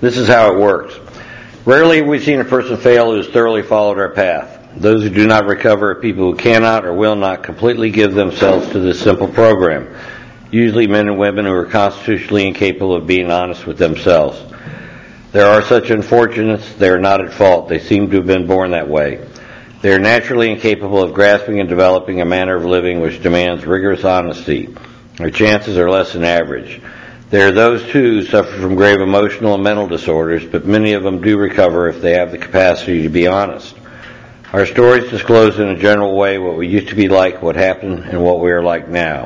This is how it works. Rarely have we seen a person fail who has thoroughly followed our path. Those who do not recover are people who cannot or will not completely give themselves to this simple program. Usually men and women who are constitutionally incapable of being honest with themselves. There are such unfortunates. They are not at fault. They seem to have been born that way. They are naturally incapable of grasping and developing a manner of living which demands rigorous honesty. Their chances are less than average. There are those, too, who suffer from grave emotional and mental disorders, but many of them do recover if they have the capacity to be honest. Our stories disclose in a general way what we used to be like, what happened, and what we are like now.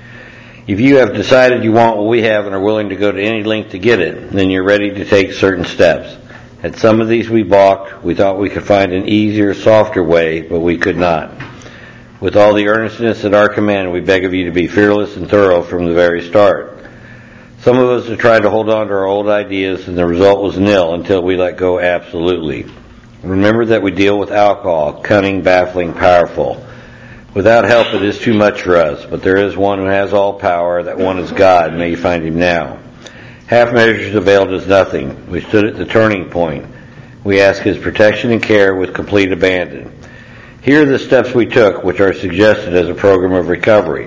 If you have decided you want what we have and are willing to go to any length to get it, then you're ready to take certain steps. At some of these we balked. We thought we could find an easier, softer way, but we could not. With all the earnestness at our command, we beg of you to be fearless and thorough from the very start. Some of us have tried to hold on to our old ideas, and the result was nil until we let go absolutely. Remember that we deal with alcohol, cunning, baffling, powerful. Without help it is too much for us, but there is one who has all power, that one is God, may you find him now. Half measures availed us nothing. We stood at the turning point. We ask his protection and care with complete abandon. Here are the steps we took, which are suggested as a program of recovery.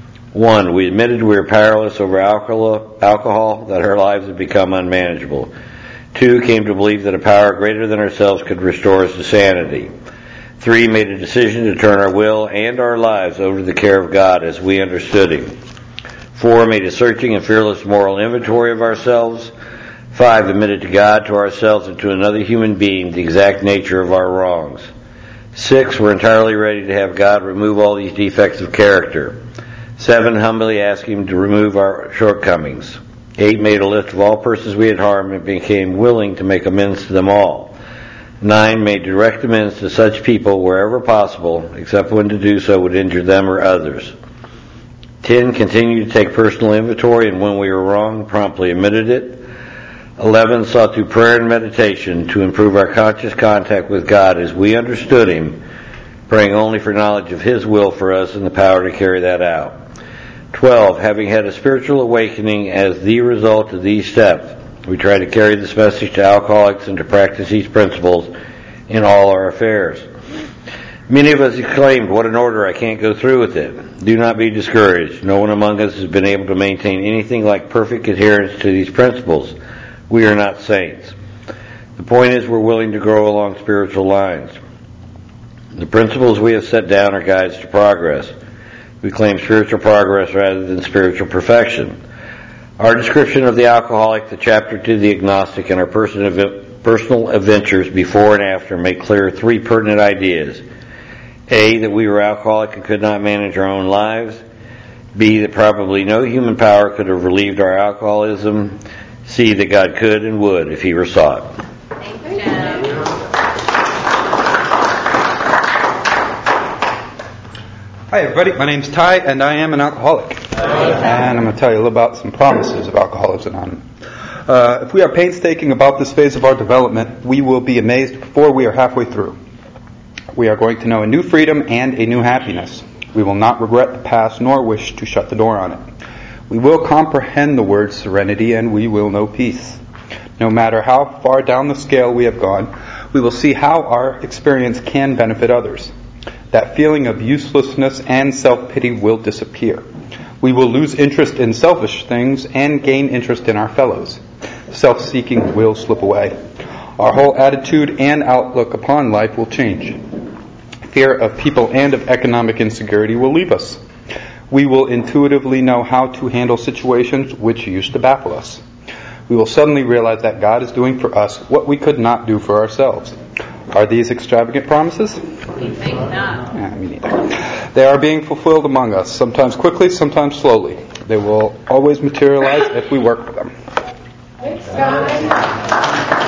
1. We admitted we were powerless over alcohol, that our lives had become unmanageable. 2. Came to believe that a power greater than ourselves could restore us to sanity. 3. Made a decision to turn our will and our lives over to the care of God as we understood him. 4. Made a searching and fearless moral inventory of ourselves. 5. Admitted to God, to ourselves, and to another human being the exact nature of our wrongs. 6. We're entirely ready to have God remove all these defects of character. 7. Humbly asked him to remove our shortcomings. 8. Made a list of all persons we had harmed and became willing to make amends to them all. 9. Made direct amends to such people wherever possible, except when to do so would injure them or others. 10. Continued to take personal inventory, and when we were wrong, promptly admitted it. 11. Sought through prayer and meditation to improve our conscious contact with God as we understood him, praying only for knowledge of his will for us and the power to carry that out. 12. Having had a spiritual awakening as the result of these steps, we try to carry this message to alcoholics and to practice these principles in all our affairs. Many of us exclaimed, "What an order, I can't go through with it." Do not be discouraged. No one among us has been able to maintain anything like perfect adherence to these principles. We are not saints. The point is we're willing to grow along spiritual lines. The principles we have set down are guides to progress. We claim spiritual progress rather than spiritual perfection. Our description of the alcoholic, the chapter to the agnostic, and our personal adventures before and after make clear 3 pertinent ideas. A, that we were alcoholic and could not manage our own lives. B, that probably no human power could have relieved our alcoholism. C, that God could and would if he were sought. Hi everybody, my name's Ty and I am an alcoholic. And I'm going to tell you a little about some promises of Alcoholics Anonymous. If we are painstaking about this phase of our development, we will be amazed before we are halfway through. We are going to know a new freedom and a new happiness. We will not regret the past nor wish to shut the door on it. We will comprehend the word serenity and we will know peace. No matter how far down the scale we have gone, we will see how our experience can benefit others. That feeling of uselessness and self-pity will disappear. We will lose interest in selfish things and gain interest in our fellows. Self-seeking will slip away. Our whole attitude and outlook upon life will change. Fear of people and of economic insecurity will leave us. We will intuitively know how to handle situations which used to baffle us. We will suddenly realize that God is doing for us what we could not do for ourselves. Are these extravagant promises? We think not. Me neither. They are being fulfilled among us, sometimes quickly, sometimes slowly. They will always materialize if we work for them. Thanks, guys.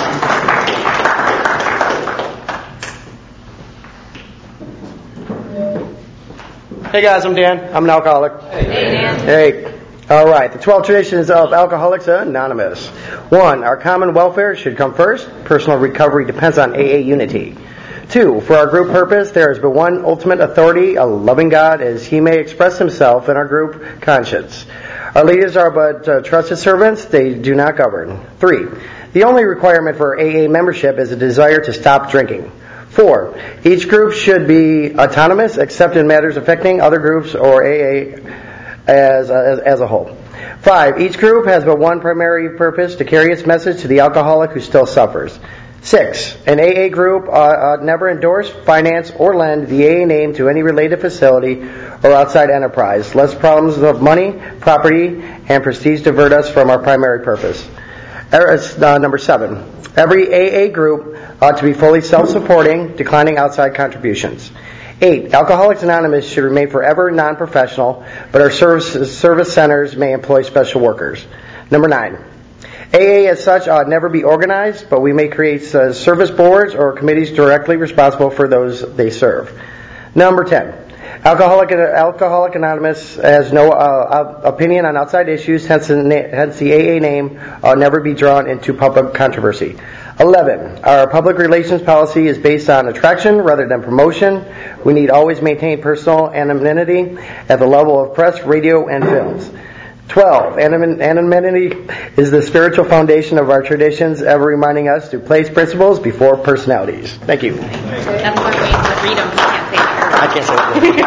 Hey guys, I'm Dan. I'm an alcoholic. Hey, Dan. Hey. All right. The 12 traditions of Alcoholics Anonymous. 1. Our common welfare should come first. Personal recovery depends on AA unity. 2. For our group purpose, there is but one ultimate authority, a loving God, as He may express Himself in our group conscience. Our leaders are but trusted servants. They do not govern. 3. The only requirement for AA membership is a desire to stop drinking. 4. Each group should be autonomous except in matters affecting other groups or AA as a whole. 5. Each group has but one primary purpose, to carry its message to the alcoholic who still suffers. 6. An AA group never endorse, finance, or lend the AA name to any related facility or outside enterprise, lest problems of money, property, and prestige divert us from our primary purpose. Number 7. Every AA group ought to be fully self-supporting, declining outside contributions. 8. Alcoholics Anonymous should remain forever non-professional, but our service centers may employ special workers. Number 9. AA as such ought never be organized, but we may create service boards or committees directly responsible for those they serve. Number 10. Alcoholic Anonymous has no opinion on outside issues, hence the AA name ought never be drawn into public controversy. 11. Our public relations policy is based on attraction rather than promotion. We need always maintain personal anonymity at the level of press, radio, and films. 12. Anonymity is the spiritual foundation of our traditions, ever reminding us to place principles before personalities. Thank you. That's one way to read them. I can't say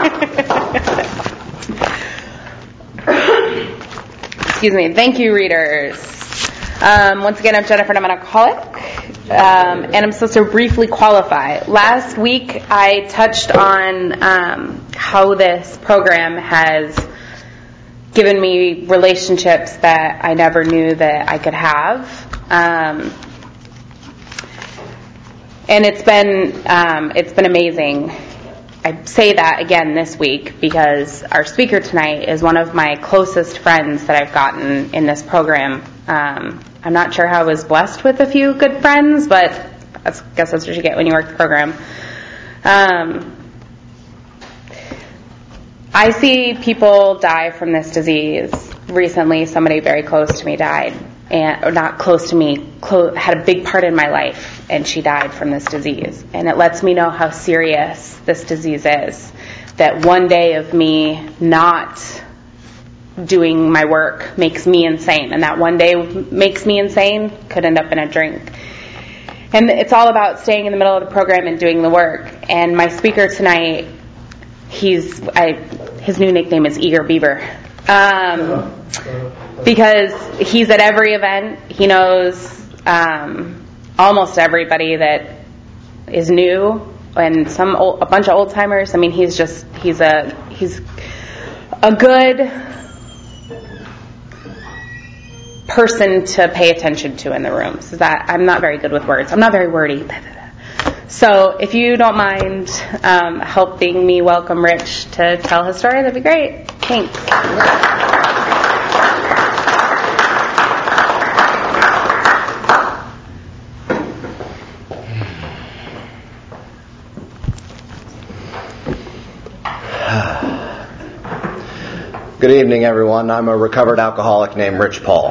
that. Excuse me. Thank you, readers. Once again, I'm Jennifer, and I'm an alcoholic. And I'm supposed to briefly qualify. Last week, I touched on how this program has given me relationships that I never knew that I could have. And it's been amazing. I say that again this week because our speaker tonight is one of my closest friends that I've gotten in this program. I'm not sure how I was blessed with a few good friends, but I guess that's what you get when you work the program. I see people die from this disease. Recently, somebody very close to me died, or not close to me, had a big part in my life, and she died from this disease. And it lets me know how serious this disease is. That one day of me not doing my work makes me insane, and that one day makes me insane could end up in a drink. And it's all about staying in the middle of the program and doing the work. And my speaker tonight, his new nickname is Eager Beaver, because he's at every event. He knows almost everybody that is new, and a bunch of old timers. I mean, he's a good person to pay attention to in the room. So that I'm not very good with words. I'm not very wordy. So if you don't mind helping me welcome Rich to tell his story, that'd be great. Thanks. Good evening, everyone. I'm a recovered alcoholic named Rich Paul.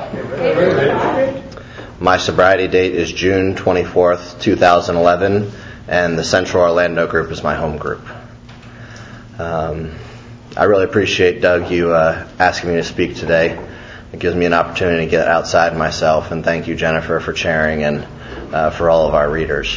My sobriety date is June 24th, 2011, and the Central Orlando group is my home group. I really appreciate, Doug, you asking me to speak today. It gives me an opportunity to get outside myself, and thank you, Jennifer, for chairing and for all of our readers.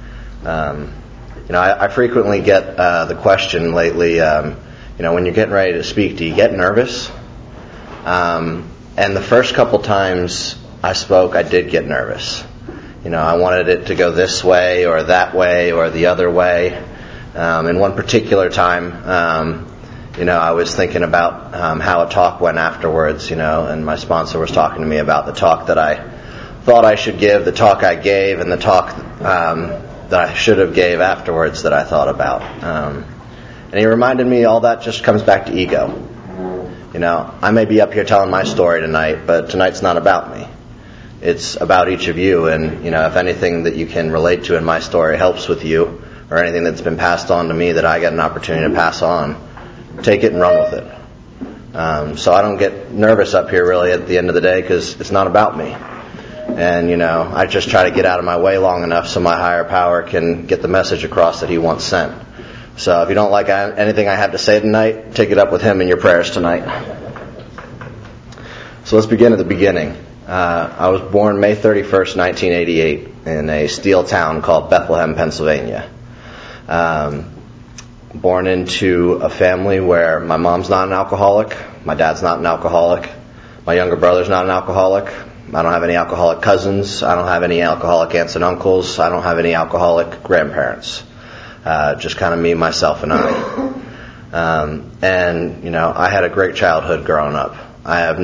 I frequently get the question lately, when you're getting ready to speak, do you get nervous? And the first couple times I spoke, I did get nervous. I wanted it to go this way or that way or the other way. In one particular time, I was thinking about how a talk went afterwards, and my sponsor was talking to me about the talk that I thought I should give, the talk I gave, and the talk that I should have gave afterwards that I thought about. And he reminded me all that just comes back to ego. I may be up here telling my story tonight, but tonight's not about me. It's about each of you, and if anything that you can relate to in my story helps with you, or anything that's been passed on to me that I get an opportunity to pass on, take it and run with it. So I don't get nervous up here really at the end of the day because it's not about me. And I just try to get out of my way long enough so my higher power can get the message across that he wants sent. So if you don't like anything I have to say tonight, take it up with him in your prayers tonight. So let's begin at the beginning. I was born May 31st, 1988, in a steel town called Bethlehem, Pennsylvania. Born into a family where my mom's not an alcoholic, my dad's not an alcoholic, my younger brother's not an alcoholic, I don't have any alcoholic cousins, I don't have any alcoholic aunts and uncles, I don't have any alcoholic grandparents. Just kind of me, myself, and I. I had a great childhood growing up. I have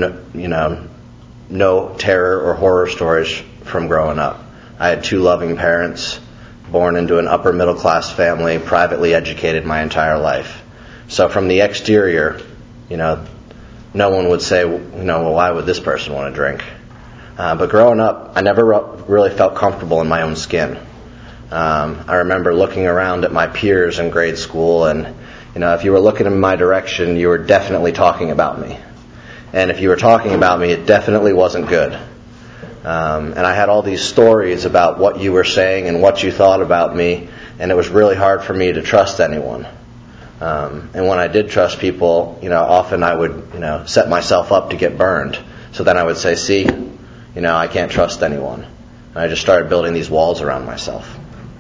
no terror or horror stories from growing up. I had 2 loving parents, born into an upper middle class family, privately educated my entire life. So from the exterior, no one would say, well, why would this person want to drink? But growing up, I never really felt comfortable in my own skin. I remember looking around at my peers in grade school, and if you were looking in my direction, you were definitely talking about me. And if you were talking about me, it definitely wasn't good. And I had all these stories about what you were saying and what you thought about me, and it was really hard for me to trust anyone. And when I did trust people, often I would, set myself up to get burned. So then I would say, see, I can't trust anyone. And I just started building these walls around myself.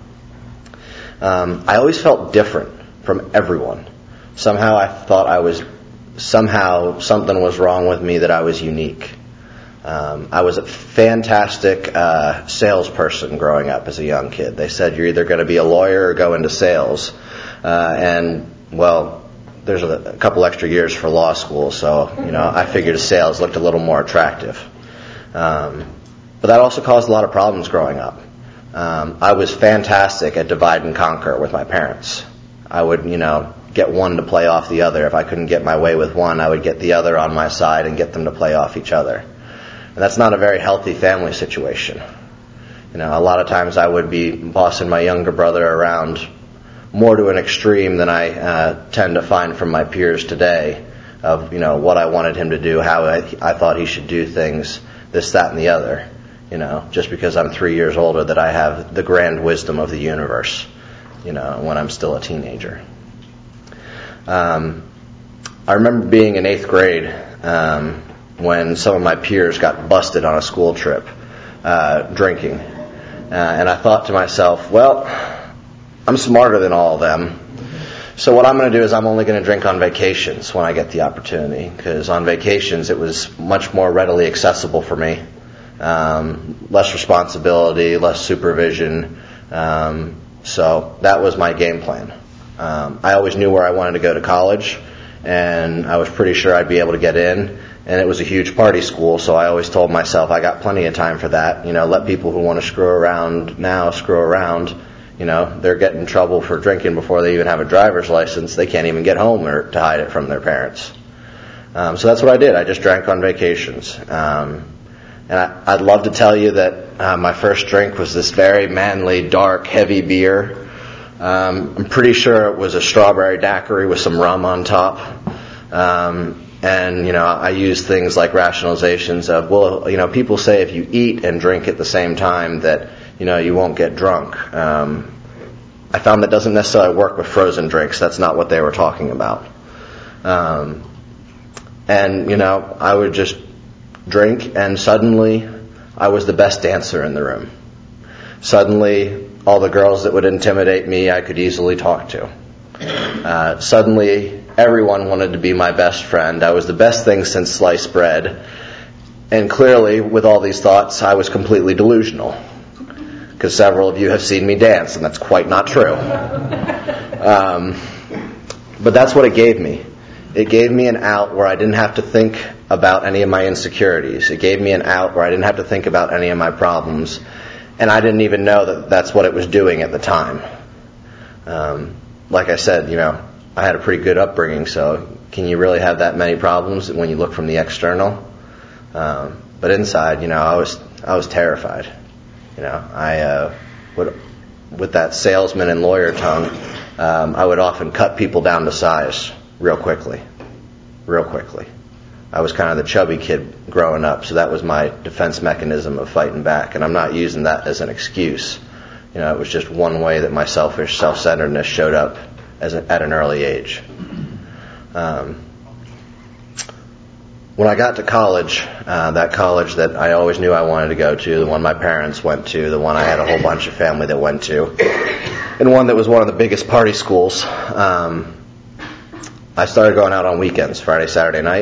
I always felt different from everyone. Somehow something was wrong with me, that I was unique. I was a fantastic salesperson growing up as a young kid. They said you're either going to be a lawyer or go into sales. There's a couple extra years for law school, so I figured sales looked a little more attractive. But that also caused a lot of problems growing up. I was fantastic at divide and conquer with my parents. I would, get one to play off the other. If I couldn't get my way with one, I would get the other on my side and get them to play off each other. And that's not a very healthy family situation. A lot of times I would be bossing my younger brother around more to an extreme than I tend to find from my peers today of, what I wanted him to do, how I thought he should do things, this, that, and the other. Just because I'm 3 years older, that I have the grand wisdom of the universe, when I'm still a teenager. I remember being in 8th grade when some of my peers got busted on a school trip drinking. And I thought to myself, well, I'm smarter than all of them. So what I'm going to do is I'm only going to drink on vacations when I get the opportunity. Because on vacations it was much more readily accessible for me. Less responsibility, less supervision. So that was my game plan. I always knew where I wanted to go to college, and I was pretty sure I'd be able to get in. And it was a huge party school, so I always told myself I got plenty of time for that. Let people who want to screw around now screw around. They're getting in trouble for drinking before they even have a driver's license. They can't even get home or to hide it from their parents. So that's what I did. I just drank on vacations. And I'd love to tell you that my first drink was this very manly, dark, heavy beer. I'm pretty sure it was a strawberry daiquiri with some rum on top. I use things like rationalizations of, people say if you eat and drink at the same time that, you won't get drunk. I found that doesn't necessarily work with frozen drinks. That's not what they were talking about. I would just drink, and suddenly I was the best dancer in the room. Suddenly, all the girls that would intimidate me, I could easily talk to. Suddenly, everyone wanted to be my best friend. I was the best thing since sliced bread. And clearly, with all these thoughts, I was completely delusional. Because several of you have seen me dance, and that's quite not true. But that's what it gave me. It gave me an out where I didn't have to think about any of my insecurities. It gave me an out where I didn't have to think about any of my problems. And I didn't even know that that's what it was doing at the time. Like I said, I had a pretty good upbringing, so can you really have that many problems when you look from the external? But inside, I was terrified. I would, with that salesman and lawyer tongue, I would often cut people down to size real quickly. I was kind of the chubby kid growing up, so that was my defense mechanism of fighting back. And I'm not using that as an excuse. It was just one way that my selfish self-centeredness showed up at an early age. when I got to college, that college that I always knew I wanted to go to, the one my parents went to, the one I had a whole bunch of family that went to, and one that was one of the biggest party schools, I started going out on weekends, Friday, Saturday night.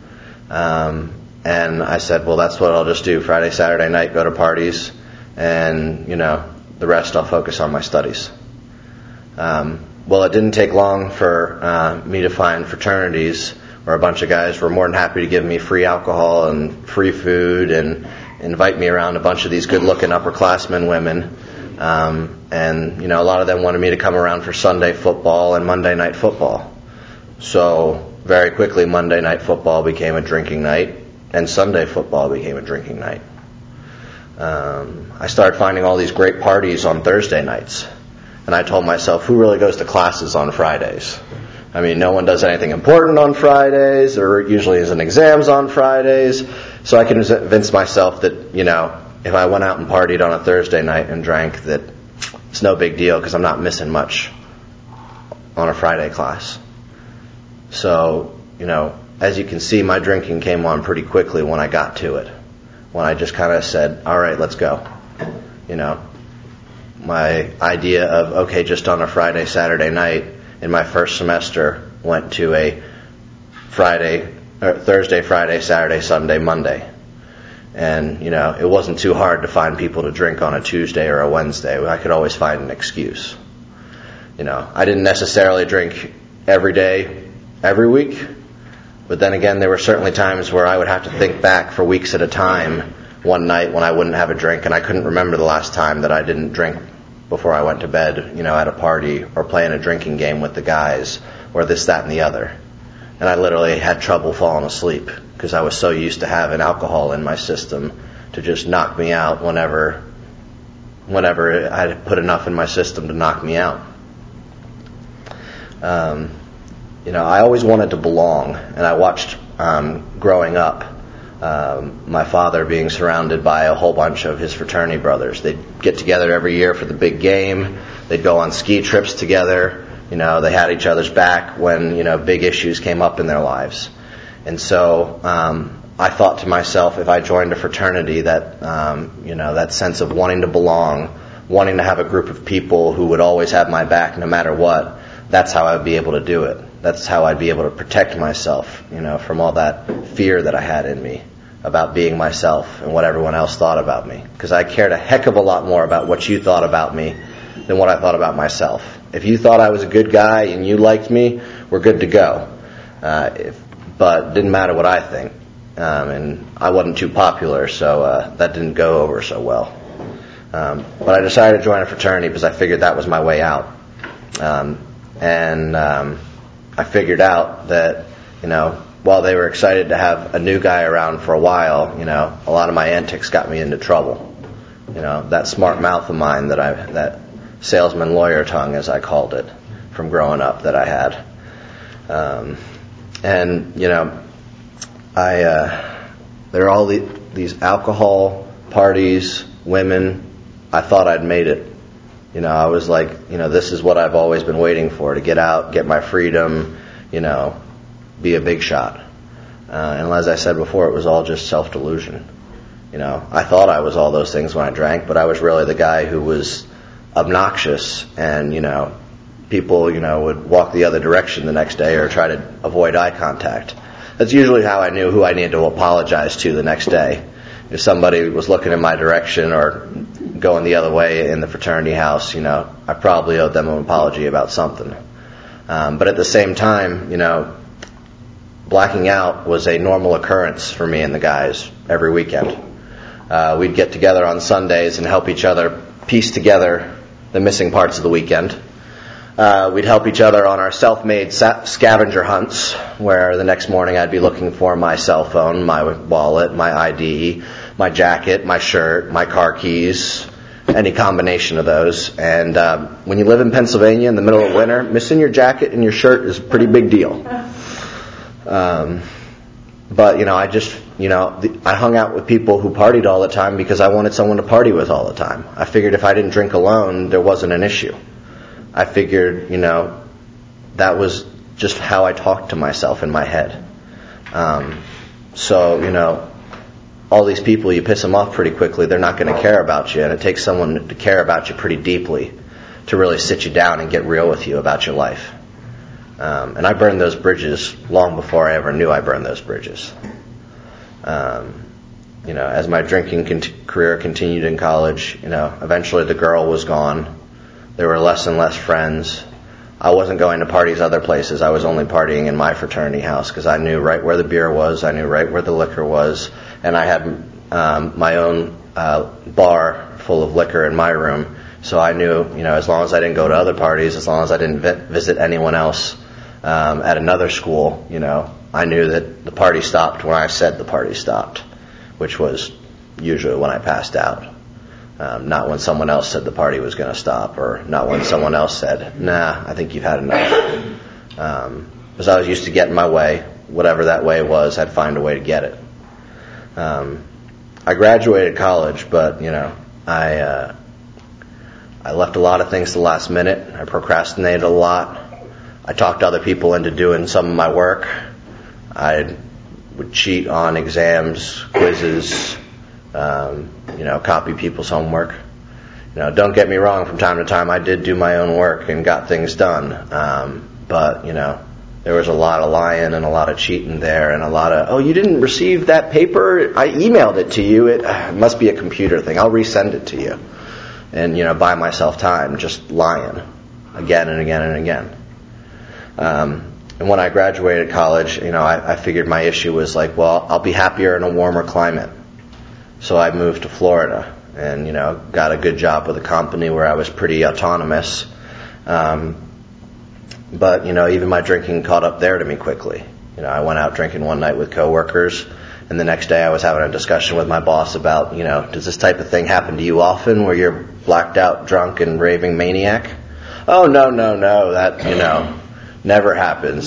And I said, well, that's what I'll just do. Friday, Saturday night, go to parties, and, the rest I'll focus on my studies. Well, it didn't take long for me to find fraternities where a bunch of guys were more than happy to give me free alcohol and free food and invite me around a bunch of these good-looking upperclassmen women. And, a lot of them wanted me to come around for Sunday football and Monday night football. So very quickly, Monday night football became a drinking night, and Sunday football became a drinking night. I started finding all these great parties on Thursday nights, and I told myself, who really goes to classes on Fridays? I mean, no one does anything important on Fridays. There usually isn't exams on Fridays. So I convinced myself that, if I went out and partied on a Thursday night and drank, that it's no big deal because I'm not missing much on a Friday class. So, as you can see, my drinking came on pretty quickly when I got to it. When I just kind of said, all right, let's go. My idea of, okay, just on a Friday, Saturday night in my first semester went to a Thursday, Friday, Saturday, Sunday, Monday. And, it wasn't too hard to find people to drink on a Tuesday or a Wednesday. I could always find an excuse. I didn't necessarily drink every day, every week. But then again, there were certainly times where I would have to think back for weeks at a time one night when I wouldn't have a drink, and I couldn't remember the last time that I didn't drink before I went to bed, at a party or playing a drinking game with the guys or this, that, and the other. And I literally had trouble falling asleep because I was so used to having alcohol in my system to just knock me out whenever I had put enough in my system to knock me out. I always wanted to belong, and I watched growing up my father being surrounded by a whole bunch of his fraternity brothers. They'd get together every year for the big game. They'd go on ski trips together. They had each other's back when, big issues came up in their lives. And so I thought to myself, if I joined a fraternity, that, that sense of wanting to belong, wanting to have a group of people who would always have my back no matter what, that's how I would be able to do it. That's how I'd be able to protect myself, from all that fear that I had in me about being myself and what everyone else thought about me. Because I cared a heck of a lot more about what you thought about me than what I thought about myself. If you thought I was a good guy and you liked me, we're good to go. But it didn't matter what I think. And I wasn't too popular, so that didn't go over so well. But I decided to join a fraternity because I figured that was my way out. And I figured out that, while they were excited to have a new guy around for a while, a lot of my antics got me into trouble. That smart mouth of mine that salesman lawyer tongue, as I called it, from growing up that I had. There are all these alcohol parties, women. I thought I'd made it. I was like, this is what I've always been waiting for, to get out, get my freedom, be a big shot. And as I said before, it was all just self-delusion. I thought I was all those things when I drank, but I was really the guy who was obnoxious, and, people, would walk the other direction the next day or try to avoid eye contact. That's usually how I knew who I needed to apologize to the next day. If somebody was looking in my direction or going the other way in the fraternity house, I probably owed them an apology about something. But at the same time, blacking out was a normal occurrence for me and the guys every weekend. We'd get together on Sundays and help each other piece together the missing parts of the weekend. We'd help each other on our self-made scavenger hunts, where the next morning I'd be looking for my cell phone, my wallet, my ID, my jacket, my shirt, my car keys, any combination of those. And when you live in Pennsylvania in the middle of winter, missing your jacket and your shirt is a pretty big deal. But, I hung out with people who partied all the time because I wanted someone to party with all the time. I figured if I didn't drink alone, there wasn't an issue. I figured, that was just how I talked to myself in my head. So, all these people, you piss them off pretty quickly, they're not going to care about you, and it takes someone to care about you pretty deeply to really sit you down and get real with you about your life. And I burned those bridges long before I ever knew I burned those bridges. As my drinking career continued in college, eventually the girl was gone. There were less and less friends. I wasn't going to parties other places. I was only partying in my fraternity house because I knew right where the beer was. I knew right where the liquor was. And I had my own bar full of liquor in my room. So I knew, as long as I didn't go to other parties, as long as I didn't visit anyone else at another school, I knew that the party stopped when I said the party stopped, which was usually when I passed out. Not when someone else said the party was going to stop, or not when someone else said, nah, I think you've had enough. Because I was used to getting my way. Whatever that way was, I'd find a way to get it. I graduated college, but, I left a lot of things to the last minute. I procrastinated a lot. I talked other people into doing some of my work. I would cheat on exams, quizzes, copy people's homework. Don't get me wrong, from time to time I did do my own work and got things done. But, there was a lot of lying and a lot of cheating there, and a lot of, oh, you didn't receive that paper? I emailed it to you. It must be a computer thing. I'll resend it to you. And, buy myself time just lying again and again and again. And when I graduated college, I figured my issue was like, well, I'll be happier in a warmer climate. So I moved to Florida and, got a good job with a company where I was pretty autonomous. But, even my drinking caught up there to me quickly. I went out drinking one night with coworkers, and the next day I was having a discussion with my boss about, does this type of thing happen to you often, where you're blacked out, drunk, and raving maniac? Oh, no, that, never happens.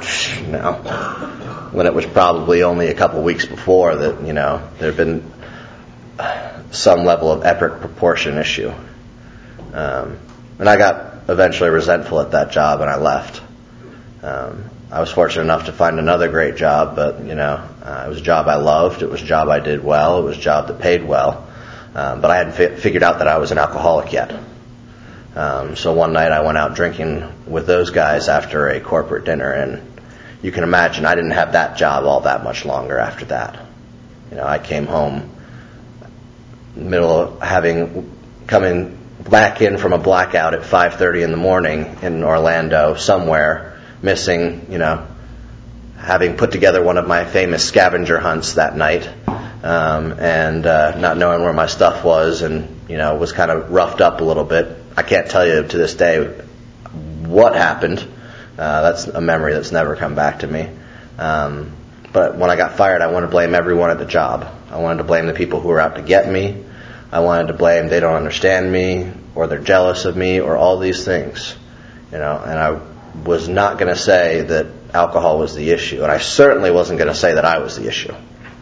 When it was probably only a couple weeks before that, there had been some level of epic proportion issue. And I got eventually resentful at that job, and I left. I was fortunate enough to find another great job, but, it was a job I loved. It was a job I did well. It was a job that paid well. But I hadn't figured out that I was an alcoholic yet. So one night I went out drinking with those guys after a corporate dinner, and you can imagine I didn't have that job all that much longer after that. I came home middle of coming back in from a blackout at 5:30 in the morning in Orlando somewhere, missing, having put together one of my famous scavenger hunts that night, and not knowing where my stuff was, and, was kind of roughed up a little bit. I can't tell you to this day what happened. That's a memory that's never come back to me. But when I got fired, I wanted to blame everyone at the job. I wanted to blame the people who were out to get me. I wanted to blame they don't understand me, or they're jealous of me, or all these things. And I was not going to say that alcohol was the issue, and I certainly wasn't going to say that I was the issue.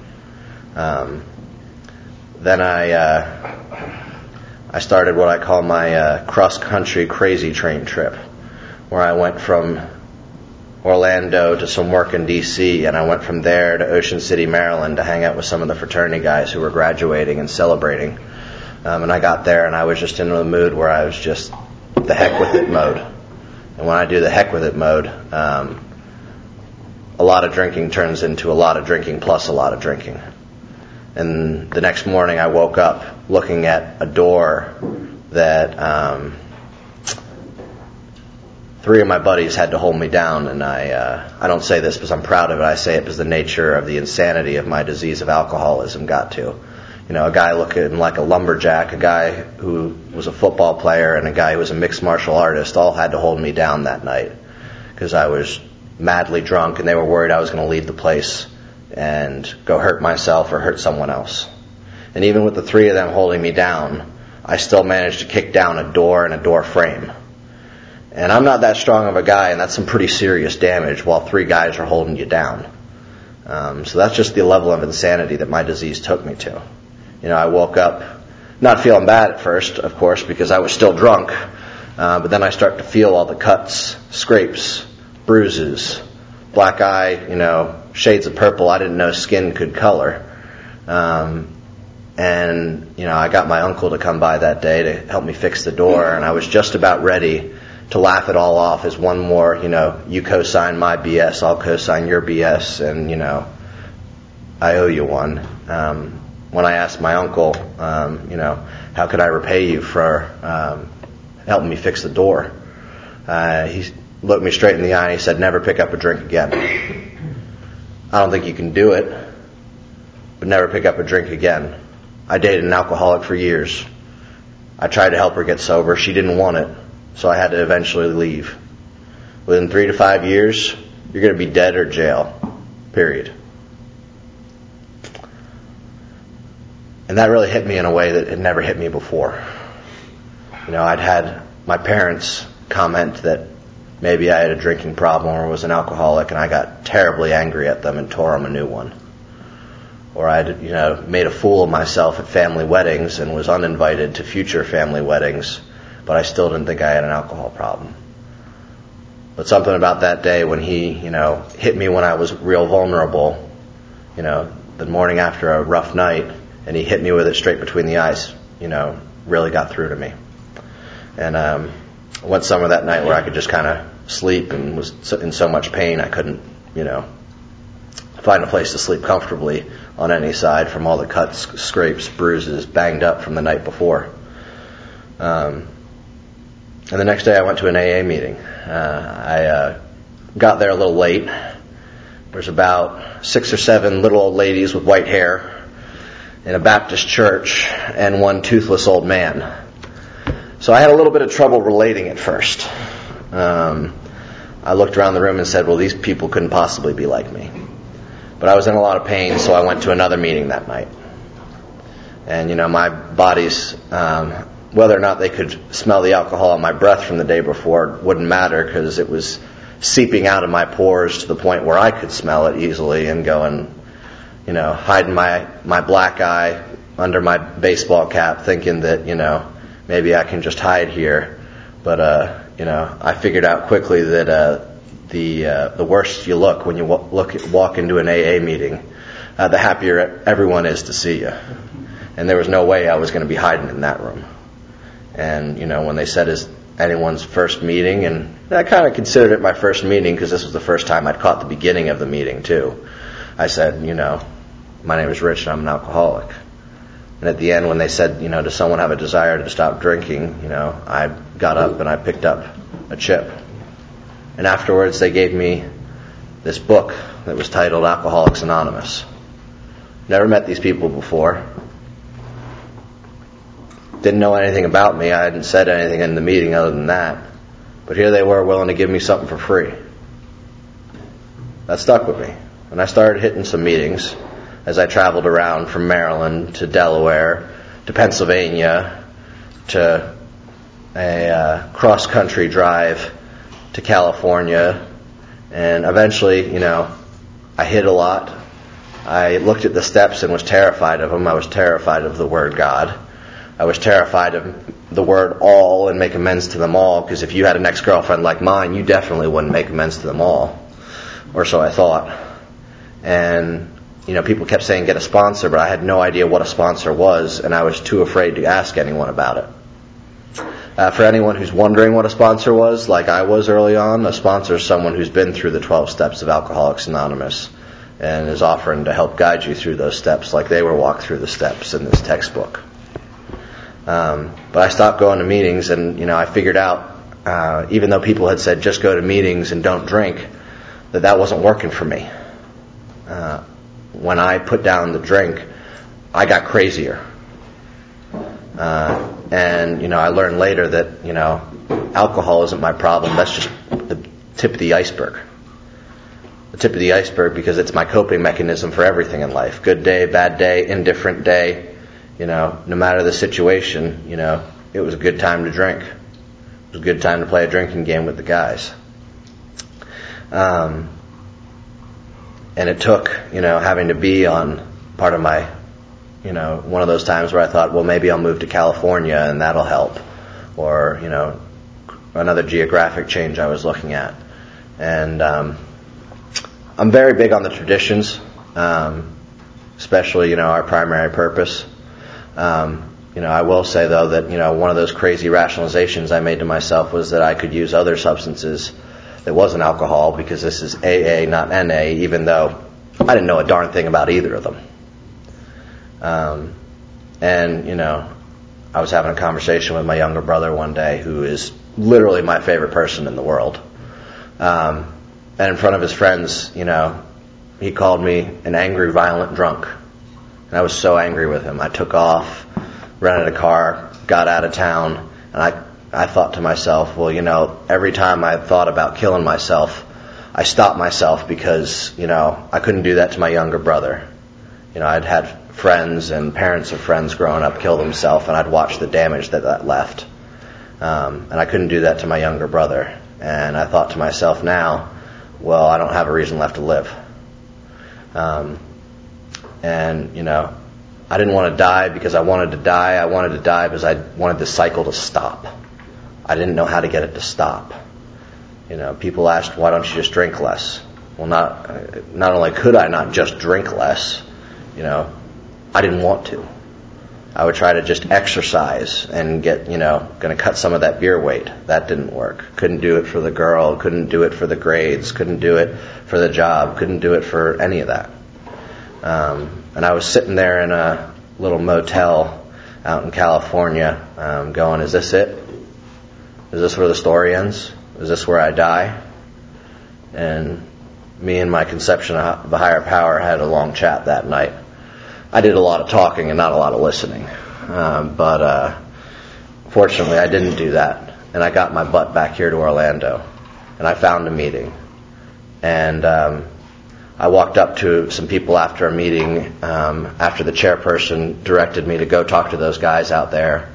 Then I started what I call my cross-country crazy train trip, where I went from Orlando to some work in D.C., and I went from there to Ocean City, Maryland to hang out with some of the fraternity guys who were graduating and celebrating. And I got there, and I was just in a mood where I was just the heck with it mode. And when I do the heck with it mode, a lot of drinking turns into a lot of drinking plus a lot of drinking. And the next morning I woke up looking at a door that three of my buddies had to hold me down, and I don't say this because I'm proud of it. I say it because the nature of the insanity of my disease of alcoholism got to. A guy looking like a lumberjack, a guy who was a football player, and a guy who was a mixed martial artist all had to hold me down that night because I was madly drunk, and they were worried I was going to leave the place and go hurt myself or hurt someone else. And even with the three of them holding me down, I still managed to kick down a door and a door frame. And I'm not that strong of a guy, and that's some pretty serious damage while three guys are holding you down. So that's just the level of insanity that my disease took me to. I woke up not feeling bad at first, of course, because I was still drunk. But then I start to feel all the cuts, scrapes, bruises, black eye, shades of purple. I didn't know skin could color. And, I got my uncle to come by that day to help me fix the door, and I was just about ready to laugh it all off as one more, you co-sign my BS, I'll co-sign your BS, and, I owe you one. When I asked my uncle, how could I repay you for helping me fix the door? He looked me straight in the eye and he said, never pick up a drink again. I don't think you can do it, but never pick up a drink again. I dated an alcoholic for years. I tried to help her get sober. She didn't want it, so I had to eventually leave. Within 3 to 5 years, you're going to be dead or jail, period. And that really hit me in a way that had never hit me before. I'd had my parents comment that maybe I had a drinking problem or was an alcoholic, and I got terribly angry at them and tore them a new one. Or I'd, made a fool of myself at family weddings and was uninvited to future family weddings, but I still didn't think I had an alcohol problem. But something about that day when he, hit me when I was real vulnerable, the morning after a rough night, and he hit me with it straight between the eyes, really got through to me. And I went somewhere that night where I could just kind of sleep and was in so much pain I couldn't, find a place to sleep comfortably on any side from all the cuts, scrapes, bruises, banged up from the night before. And the next day I went to an AA meeting. I got there a little late. There's about 6 or 7 little old ladies with white hair in a Baptist church and one toothless old man. So I had a little bit of trouble relating at first. I looked around the room and said, well, these people couldn't possibly be like me. But I was in a lot of pain, so I went to another meeting that night. And, my body's, whether or not they could smell the alcohol on my breath from the day before wouldn't matter because it was seeping out of my pores to the point where I could smell it easily and go and, hiding my black eye under my baseball cap thinking that, maybe I can just hide here. But, I figured out quickly that the worse you look when you walk into an AA meeting, the happier everyone is to see you. And there was no way I was going to be hiding in that room. And, when they said, is anyone's first meeting? And I kind of considered it my first meeting because this was the first time I'd caught the beginning of the meeting, too. I said, my name is Rich and I'm an alcoholic. And at the end, when they said, does someone have a desire to stop drinking, I got up and I picked up a chip. And afterwards, they gave me this book that was titled Alcoholics Anonymous. Never met these people before. Didn't know anything about me. I hadn't said anything in the meeting other than that. But here they were willing to give me something for free. That stuck with me. And I started hitting some meetings as I traveled around from Maryland to Delaware to Pennsylvania to a cross-country drive to California. And eventually, I hit a lot. I looked at the steps and was terrified of them. I was terrified of the word God. I was terrified of the word all and make amends to them all, because if you had an ex-girlfriend like mine, you definitely wouldn't make amends to them all. Or so I thought. And, people kept saying get a sponsor, but I had no idea what a sponsor was, and I was too afraid to ask anyone about it. For anyone who's wondering what a sponsor was, like I was early on, a sponsor is someone who's been through the 12 steps of Alcoholics Anonymous and is offering to help guide you through those steps like they were walked through the steps in this textbook. But I stopped going to meetings, and I figured out, even though people had said just go to meetings and don't drink, that wasn't working for me. When I put down the drink, I got crazier. And I learned later that alcohol isn't my problem. That's just the tip of the iceberg. The tip of the iceberg, because it's my coping mechanism for everything in life. Good day, bad day, indifferent day. No matter the situation, it was a good time to drink. It was a good time to play a drinking game with the guys. And it took, having to be on part of my, one of those times where I thought, well, maybe I'll move to California and that'll help. Or, another geographic change I was looking at. And I'm very big on the traditions, especially, our primary purpose. I will say, though, that, one of those crazy rationalizations I made to myself was that I could use other substances that wasn't alcohol, because this is AA, not NA, even though I didn't know a darn thing about either of them. I was having a conversation with my younger brother one day, who is literally my favorite person in the world. And in front of his friends, he called me an angry, violent drunk. And I was so angry with him. I took off, rented a car, got out of town, and I thought to myself, well, every time I thought about killing myself, I stopped myself because, I couldn't do that to my younger brother. I'd had friends and parents of friends growing up kill themselves, and I'd watched the damage that left. And I couldn't do that to my younger brother. And I thought to myself now, well, I don't have a reason left to live. I didn't want to die because I wanted to die. I wanted to die because I wanted the cycle to stop. I didn't know how to get it to stop. People asked, why don't you just drink less? Well, not only could I not just drink less, I didn't want to. I would try to just exercise and get, going to cut some of that beer weight. That didn't work. Couldn't do it for the girl, couldn't do it for the grades, couldn't do it for the job, couldn't do it for any of that. And I was sitting there in a little motel out in California, going, is this it? Is this where the story ends? Is this where I die? And me and my conception of the higher power had a long chat that night. I did a lot of talking and not a lot of listening. But fortunately, I didn't do that. And I got my butt back here to Orlando. And I found a meeting. And I walked up to some people after a meeting, after the chairperson directed me to go talk to those guys out there,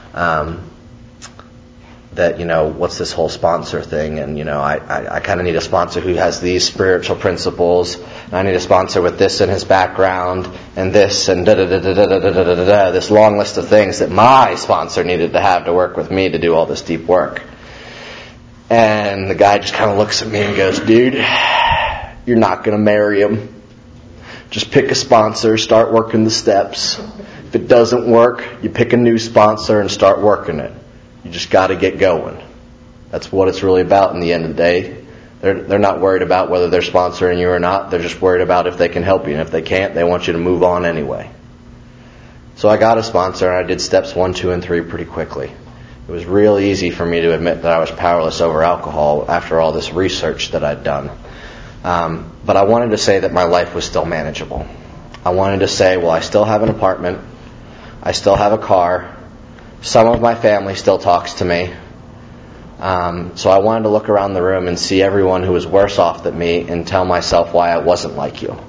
that, what's this whole sponsor thing? And, I kind of need a sponsor who has these spiritual principles. And I need a sponsor with this in his background and this and da-da-da-da-da-da-da-da-da, this long list of things that my sponsor needed to have to work with me to do all this deep work. And the guy just kind of looks at me and goes, dude, you're not going to marry him. Just pick a sponsor, start working the steps. If it doesn't work, you pick a new sponsor and start working it. You just got to get going. That's what it's really about in the end of the day. They're not worried about whether they're sponsoring you or not. They're just worried about if they can help you. And if they can't, they want you to move on anyway. So I got a sponsor, and I did steps 1, 2, and 3 pretty quickly. It was real easy for me to admit that I was powerless over alcohol after all this research that I'd done. But I wanted to say that my life was still manageable. I wanted to say, well, I still have an apartment. I still have a car. Some of my family still talks to me. So I wanted to look around the room and see everyone who was worse off than me and tell myself why I wasn't like you.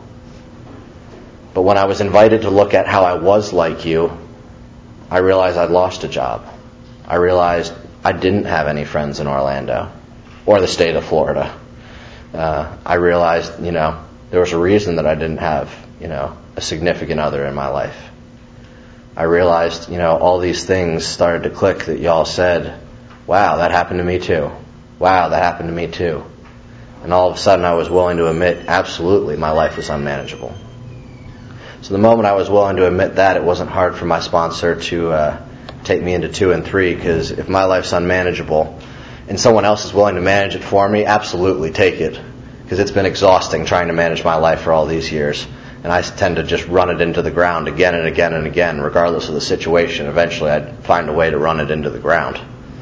But when I was invited to look at how I was like you, I realized I'd lost a job. I realized I didn't have any friends in Orlando or the state of Florida. I realized, there was a reason that I didn't have, a significant other in my life. I realized, all these things started to click that y'all said, wow, that happened to me too. Wow, that happened to me too. And all of a sudden I was willing to admit, absolutely, my life is unmanageable. So the moment I was willing to admit that, it wasn't hard for my sponsor to take me into 2 and 3, because if my life's unmanageable and someone else is willing to manage it for me, absolutely take it. Because it's been exhausting trying to manage my life for all these years. And I tend to just run it into the ground again and again and again, regardless of the situation. Eventually I'd find a way to run it into the ground.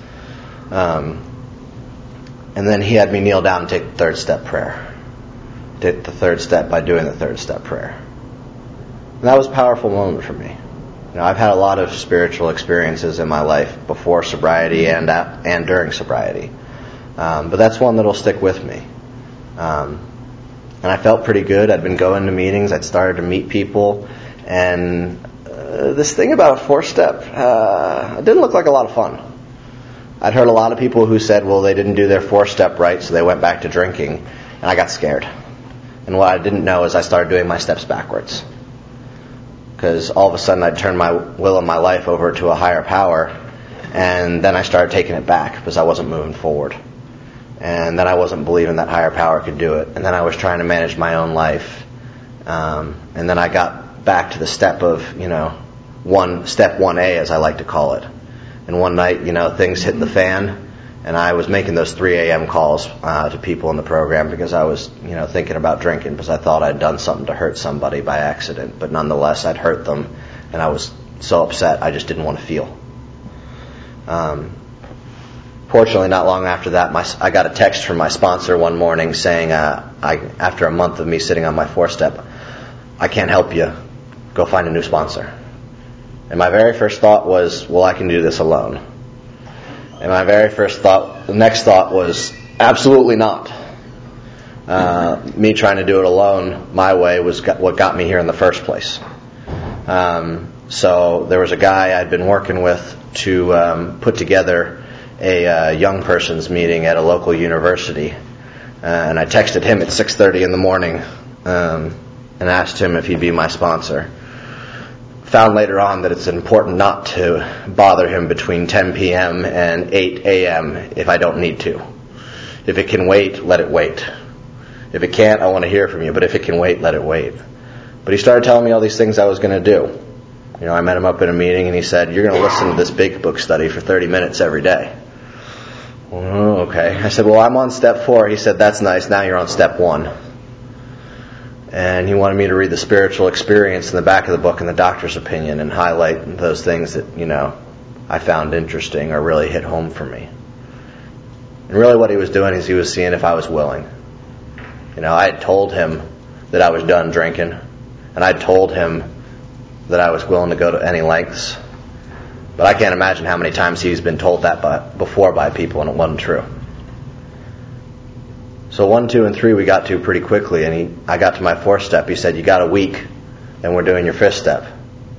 And then he had me kneel down and take the 3rd step prayer. Did the 3rd step by doing the 3rd step prayer. And that was a powerful moment for me. I've had a lot of spiritual experiences in my life before sobriety and during sobriety. But that's one that'll stick with me. And I felt pretty good. I'd been going to meetings. I'd started to meet people. And this thing about a 4-step, it didn't look like a lot of fun. I'd heard a lot of people who said, well, they didn't do their 4-step right, so they went back to drinking. And I got scared. And what I didn't know is I started doing my steps backwards. Because all of a sudden I'd turn my will and my life over to a higher power. And then I started taking it back because I wasn't moving forward. And then I wasn't believing that higher power could do it. And then I was trying to manage my own life. And then I got back to the step of, step 1A, as I like to call it. And one night, things hit the fan. And I was making those 3 a.m. calls to people in the program because I was, thinking about drinking because I thought I'd done something to hurt somebody by accident. But nonetheless, I'd hurt them. And I was so upset, I just didn't want to feel. Fortunately, not long after that, I got a text from my sponsor one morning saying, after a month of me sitting on my 4-step, I can't help you. Go find a new sponsor. And my very first thought was, well, I can do this alone. And my very the next thought was, absolutely not. Me trying to do it alone, my way, was what got me here in the first place. So there was a guy I'd been working with to put together a young person's meeting at a local university. And I texted him at 6:30 in the morning and asked him if he'd be my sponsor. Found later on that it's important not to bother him between 10 p.m. and 8 a.m. if I don't need to. If it can wait, let it wait. If it can't, I want to hear from you, but if it can wait, let it wait. But he started telling me all these things I was going to do. I met him up in a meeting and he said, you're going to listen to this big book study for 30 minutes every day. Oh, okay. I said, well, I'm on step 4. He said, that's nice. Now you're on step 1. And he wanted me to read the spiritual experience in the back of the book and the doctor's opinion and highlight those things that, I found interesting or really hit home for me. And really what he was doing is he was seeing if I was willing. I had told him that I was done drinking, and I told him that I was willing to go to any lengths. But I can't imagine how many times he's been told that before by people, and it wasn't true. So 1, 2, and 3 we got to pretty quickly, and I got to my 4th step. He said, you got a week, and we're doing your 5th step.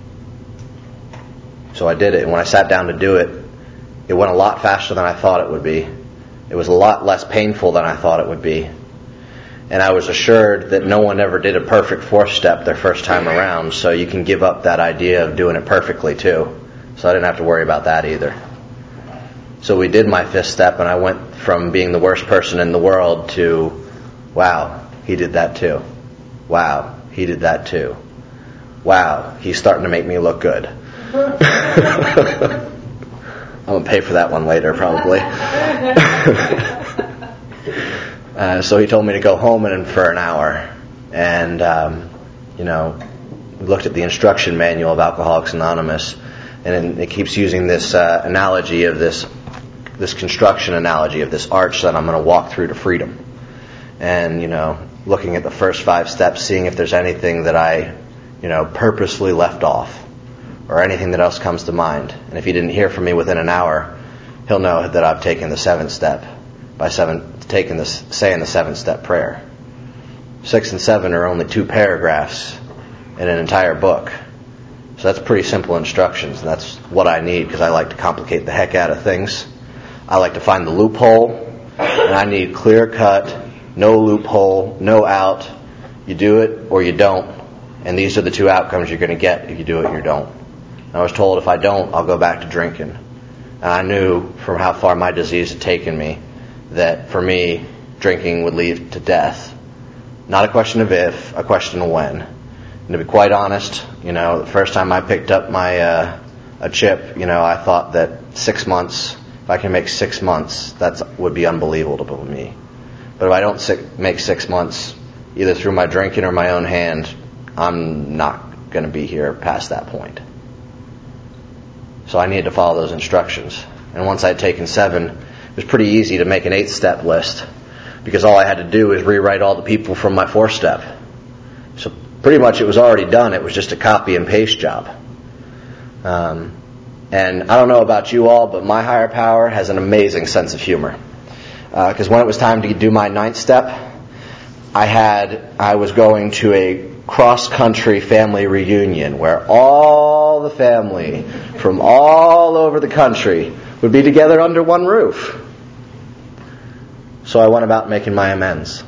So I did it, and when I sat down to do it, it went a lot faster than I thought it would be. It was a lot less painful than I thought it would be. And I was assured that no one ever did a perfect 4th step their first time around, so you can give up that idea of doing it perfectly too. So I didn't have to worry about that either. So we did my 5th step, and I went from being the worst person in the world to, wow, he did that too. Wow, he did that too. Wow, he's starting to make me look good. I'm going to pay for that one later, probably. So he told me to go home for an hour. And, we looked at the instruction manual of Alcoholics Anonymous. And it keeps using this analogy of this construction analogy of this arch that I'm going to walk through to freedom. And, looking at the first 5 steps, seeing if there's anything that I, purposely left off or anything that else comes to mind. And if he didn't hear from me within an hour, he'll know that I've taken the 7th step by saying the 7th step prayer. 6 and 7 are only 2 paragraphs in an entire book. So that's pretty simple instructions, and that's what I need because I like to complicate the heck out of things. I like to find the loophole, and I need clear cut, no loophole, no out. You do it or you don't, and these are the 2 outcomes you're going to get if you do it or you don't. And I was told if I don't, I'll go back to drinking. And I knew from how far my disease had taken me that for me, drinking would lead to death. Not a question of if, a question of when. And to be quite honest, the first time I picked up my a chip, I thought that 6 months, if I can make 6 months, that would be unbelievable to me. But if I don't make 6 months, either through my drinking or my own hand, I'm not going to be here past that point. So I needed to follow those instructions. And once I'd taken 7, it was pretty easy to make an 8th step list because all I had to do was rewrite all the people from my 4th step. So pretty much it was already done. It was just a copy and paste job. And I don't know about you all, but my higher power has an amazing sense of humor. Because when it was time to do my 9th step, I was going to a cross-country family reunion where all the family from all over the country would be together under one roof. So I went about making my amends.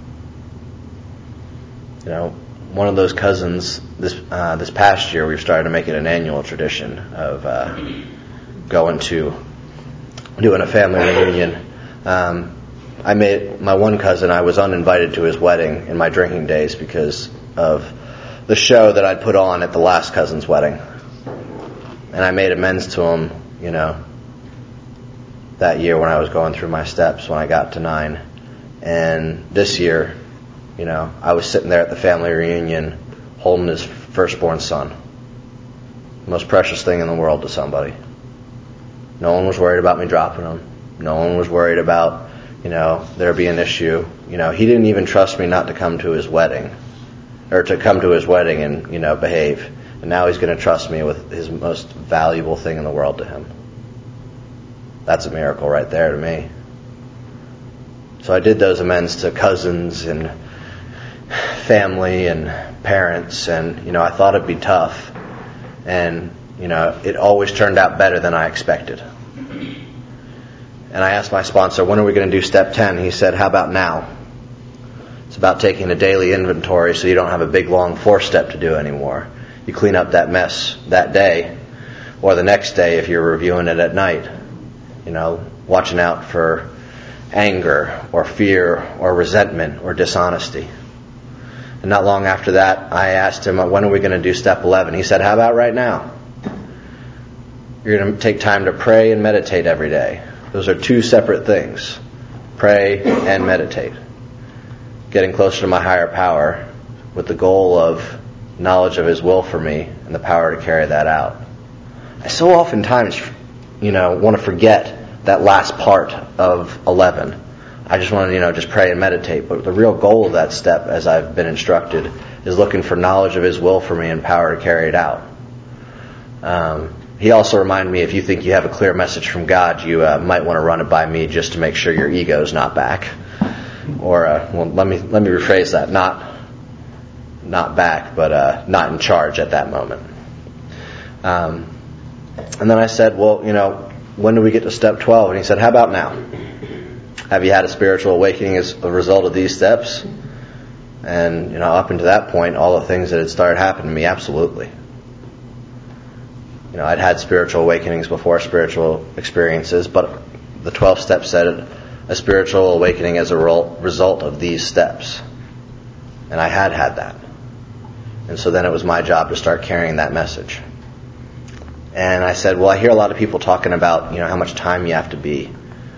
One of those cousins, this past year, we've started to make it an annual tradition of doing a family reunion. my one cousin, I was uninvited to his wedding in my drinking days because of the show that I'd put on at the last cousin's wedding. And I made amends to him, that year when I was going through my steps when I got to 9. And this year, I was sitting there at the family reunion holding his firstborn son. The most precious thing in the world to somebody. No one was worried about me dropping him. No one was worried about, there be an issue. He didn't even trust me not to come to his wedding. Or to come to his wedding and, behave. And now he's going to trust me with his most valuable thing in the world to him. That's a miracle right there to me. So I did those amends to cousins and family and parents, and, I thought it'd be tough. And, it always turned out better than I expected. And I asked my sponsor, when are we going to do step 10? He said, how about now? It's about taking a daily inventory so you don't have a big long 4-step to do anymore. You clean up that mess that day, or the next day if you're reviewing it at night. Watching out for anger or fear or resentment or dishonesty. And not long after that, I asked him, when are we going to do step 11? He said, how about right now? You're going to take time to pray and meditate every day. Those are 2 separate things. Pray and meditate. Getting closer to my higher power with the goal of knowledge of His will for me and the power to carry that out. I so oftentimes, want to forget that last part of 11. I just want to, just pray and meditate. But the real goal of that step, as I've been instructed, is looking for knowledge of His will for me and power to carry it out. He also reminded me, if you think you have a clear message from God, you might want to run it by me just to make sure your ego's not back. Or, let me rephrase that. Not back, but not in charge at that moment. And then I said, when do we get to step 12? And he said, how about now? Have you had a spiritual awakening as a result of these steps? And, up until that point, all the things that had started happening to me, absolutely. I'd had spiritual awakenings before, spiritual experiences, but the 12 steps said a spiritual awakening as a result of these steps. And I had that. And so then it was my job to start carrying that message. And I said, I hear a lot of people talking about, how much time you have to be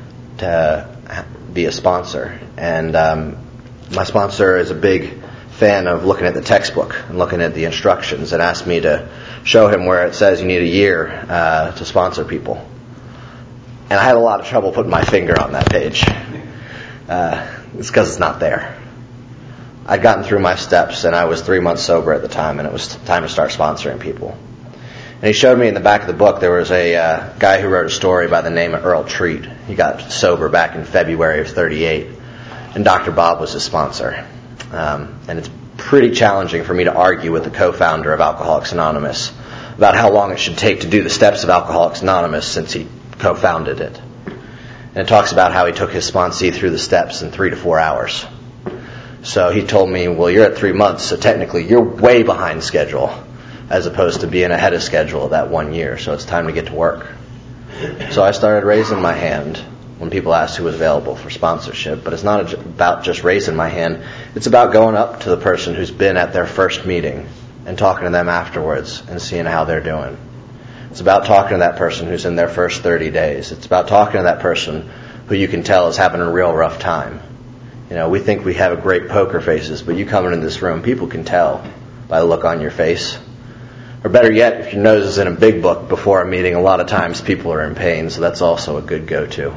a sponsor. And my sponsor is a big fan of looking at the textbook and looking at the instructions, and asked me to show him where it says you need a year to sponsor people. And I had a lot of trouble putting my finger on that page. It's because it's not there. I'd gotten through my steps, and I was 3 months sober at the time, and it was time to start sponsoring people. And he showed me in the back of the book, there was a guy who wrote a story by the name of Earl Treat. He got sober back in February of 38, and Dr. Bob was his sponsor. And it's pretty challenging for me to argue with the co-founder of Alcoholics Anonymous about how long it should take to do the steps of Alcoholics Anonymous, since he co-founded it. And it talks about how he took his sponsee through the steps in 3 to 4 hours. So he told me, you're at 3 months, so technically you're way behind schedule, as opposed to being ahead of schedule that 1 year, so it's time to get to work. So I started raising my hand when people asked who was available for sponsorship, but it's not about just raising my hand. It's about going up to the person who's been at their first meeting and talking to them afterwards and seeing how they're doing. It's about talking to that person who's in their first 30 days. It's about talking to that person who you can tell is having a real rough time. We think we have great poker faces, but you come into this room, people can tell by the look on your face. Or better yet, if your nose is in a big book before a meeting, a lot of times people are in pain, so that's also a good go-to.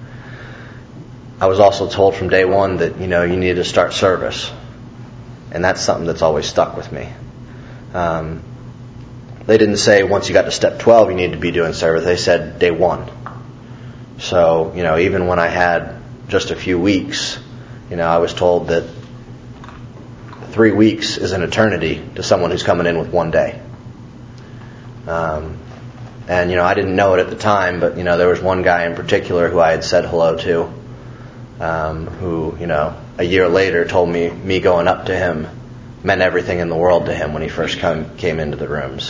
I was also told from day one that, you need to start service. And that's something that's always stuck with me. They didn't say once you got to step 12 you need to be doing service. They said day 1. So, even when I had just a few weeks, I was told that 3 weeks is an eternity to someone who's coming in with 1 day. And, I didn't know it at the time, but, there was one guy in particular who I had said hello to, who, a year later told me going up to him meant everything in the world to him when he first came into the rooms.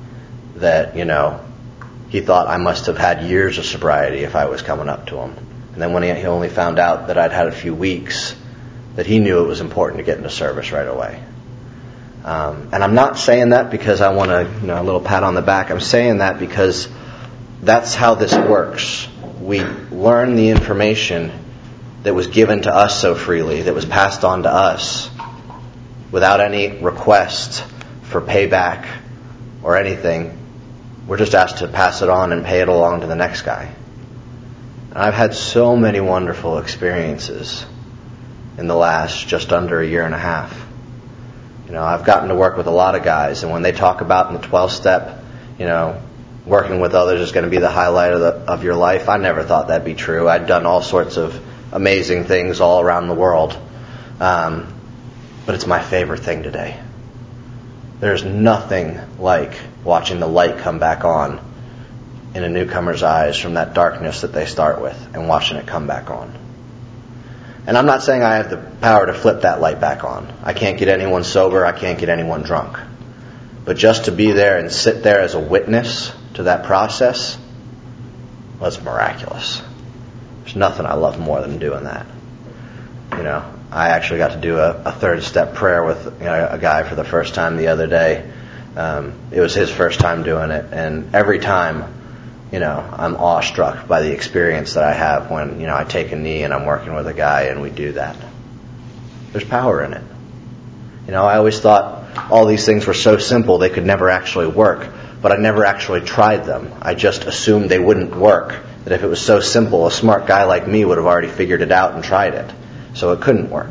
That, he thought I must have had years of sobriety if I was coming up to him. And then when he only found out that I'd had a few weeks, that he knew it was important to get into service right away. And I'm not saying that because I want a little pat on the back. I'm saying that because that's how this works. We learn the information that was given to us so freely, that was passed on to us without any request for payback or anything. We're just asked to pass it on and pay it along to the next guy. And I've had so many wonderful experiences in the last just under a year and a half. I've gotten to work with a lot of guys, and when they talk about in the 12-step, working with others is going to be the highlight of your life, I never thought that'd be true. I'd done all sorts of amazing things all around the world. But it's my favorite thing today. There's nothing like watching the light come back on in a newcomer's eyes from that darkness that they start with and watching it come back on. And I'm not saying I have the power to flip that light back on. I can't get anyone sober. I can't get anyone drunk. But just to be there and sit there as a witness to that process, well, it's miraculous. There's nothing I love more than doing that. I actually got to do a third step prayer with a guy for the first time the other day. It was his first time doing it, and every time, I'm awestruck by the experience that I have when, I take a knee and I'm working with a guy and we do that. There's power in it. I always thought all these things were so simple they could never actually work, but I never actually tried them. I just assumed they wouldn't work, that if it was so simple, a smart guy like me would have already figured it out and tried it. So it couldn't work.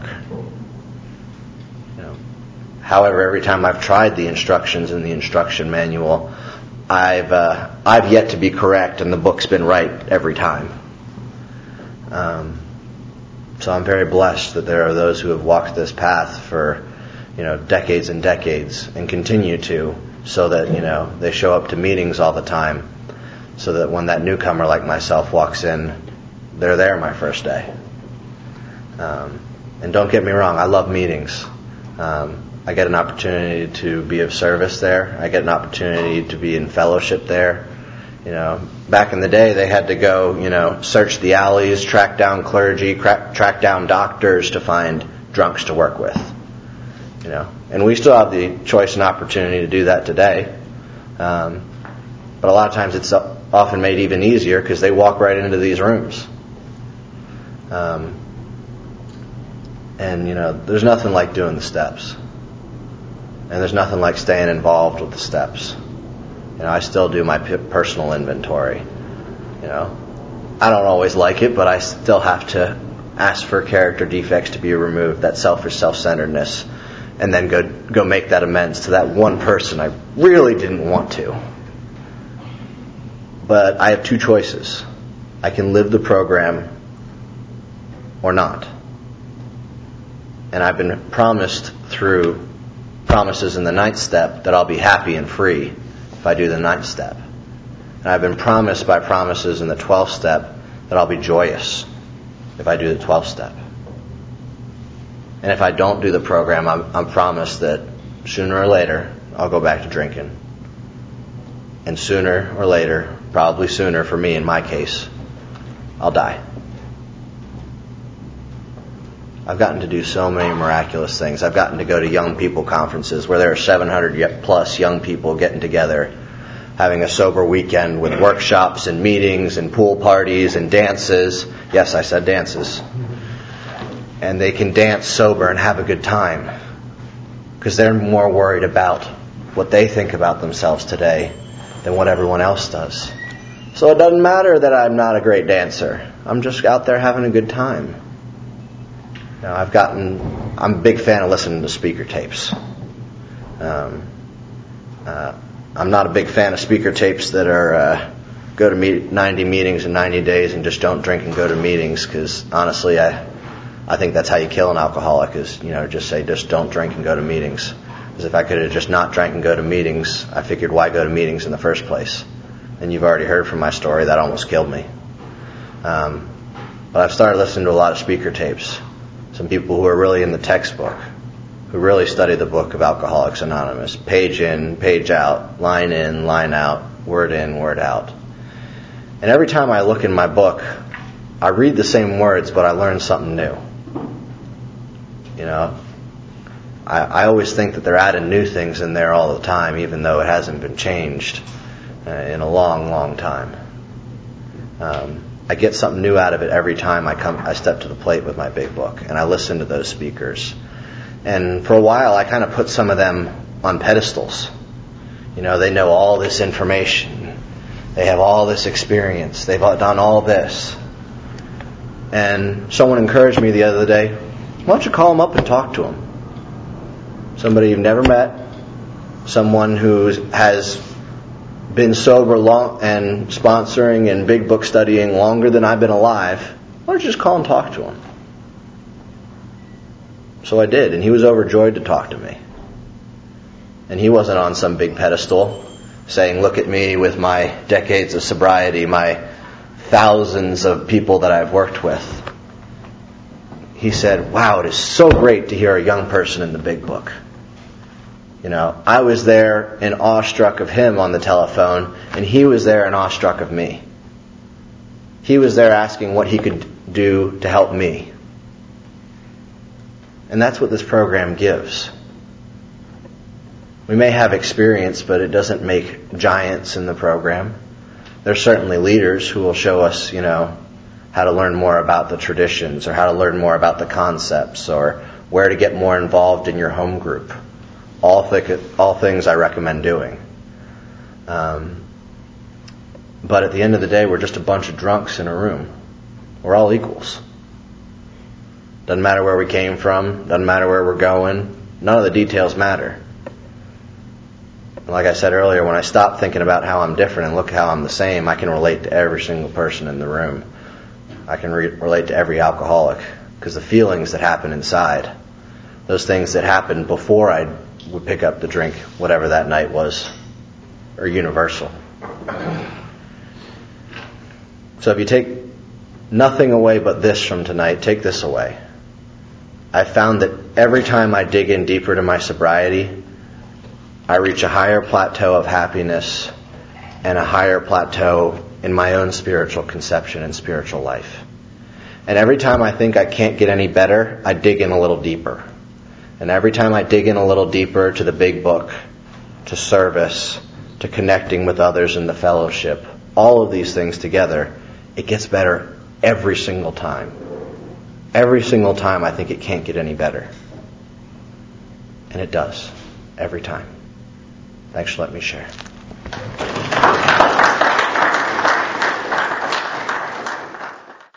However, every time I've tried the instructions in the instruction manual, I've yet to be correct, and the book's been right every time. So I'm very blessed that there are those who have walked this path for, decades and decades, and continue to, so that they show up to meetings all the time, so that when that newcomer like myself walks in, they're there my first day. And don't get me wrong, I love meetings. I get an opportunity to be of service there. I get an opportunity to be in fellowship there. Back in the day, they had to go, search the alleys, track down clergy, track down doctors to find drunks to work with. And we still have the choice and opportunity to do that today. But a lot of times it's often made even easier because they walk right into these rooms. And there's nothing like doing the steps. And there's nothing like staying involved with the steps. I still do my personal inventory. I don't always like it, but I still have to ask for character defects to be removed, that selfish self-centeredness, and then go make that amends to that one person I really didn't want to. But I have two choices. I can live the program or not. And I've been promised through promises in the 9th step that I'll be happy and free if I do the 9th step. And I've been promised by promises in the 12th step that I'll be joyous if I do the 12th step. And if I don't do the program, I'm promised that sooner or later I'll go back to drinking. And sooner or later, probably sooner for me in my case, I'll die. I've gotten to do so many miraculous things. I've gotten to go to young people conferences where there are 700 plus young people getting together, having a sober weekend with workshops and meetings and pool parties and dances. Yes, I said dances. And they can dance sober and have a good time because they're more worried about what they think about themselves today than what everyone else does. So it doesn't matter that I'm not a great dancer. I'm just out there having a good time. I'm a big fan of listening to speaker tapes. I'm not a big fan of speaker tapes that are go to 90 meetings in 90 days and just don't drink and go to meetings, because honestly, I think that's how you kill an alcoholic is, just say just don't drink and go to meetings. Because if I could have just not drank and go to meetings, I figured why go to meetings in the first place? And you've already heard from my story, that almost killed me. But I've started listening to a lot of speaker tapes. Some people who are really in the textbook, who really study the book of Alcoholics Anonymous, page in, page out, line in, line out, word in, word out. And every time I look in my book, I read the same words, but I learn something new. I always think that they're adding new things in there all the time, even though it hasn't been changed in a long, long time. I get something new out of it every time I step to the plate with my big book, and I listen to those speakers. And for a while, I kind of put some of them on pedestals. They know all this information. They have all this experience. They've done all this. And someone encouraged me the other day, why don't you call them up and talk to them? Somebody you've never met, someone who has been sober long and sponsoring and big book studying longer than I've been alive. Why don't you just call and talk to him? So I did, and he was overjoyed to talk to me. And he wasn't on some big pedestal saying, look at me with my decades of sobriety, my thousands of people that I've worked with. He said, wow, it is so great to hear a young person in the big book. I was there in awestruck of him on the telephone, and he was there in awestruck of me. He was there asking what he could do to help me. And that's what this program gives. We may have experience, but it doesn't make giants in the program. There's certainly leaders who will show us, how to learn more about the traditions, or how to learn more about the concepts, or where to get more involved in your home group. All things I recommend doing. But at the end of the day, we're just a bunch of drunks in a room. We're all equals. Doesn't matter where we came from. Doesn't matter where we're going. None of the details matter. And like I said earlier, when I stop thinking about how I'm different and look how I'm the same, I can relate to every single person in the room. I can relate to every alcoholic. Because the feelings that happen inside, those things that happened before I would pick up the drink, whatever that night was, are universal. So if you take nothing away but this from tonight, take this away. I found that every time I dig in deeper to my sobriety, I reach a higher plateau of happiness and a higher plateau in my own spiritual conception and spiritual life. And every time I think I can't get any better, I dig in a little deeper. And every time I dig in a little deeper to the big book, to service, to connecting with others in the fellowship, all of these things together, it gets better every single time. Every single time I think it can't get any better. And it does. Every time. Thanks for letting me share.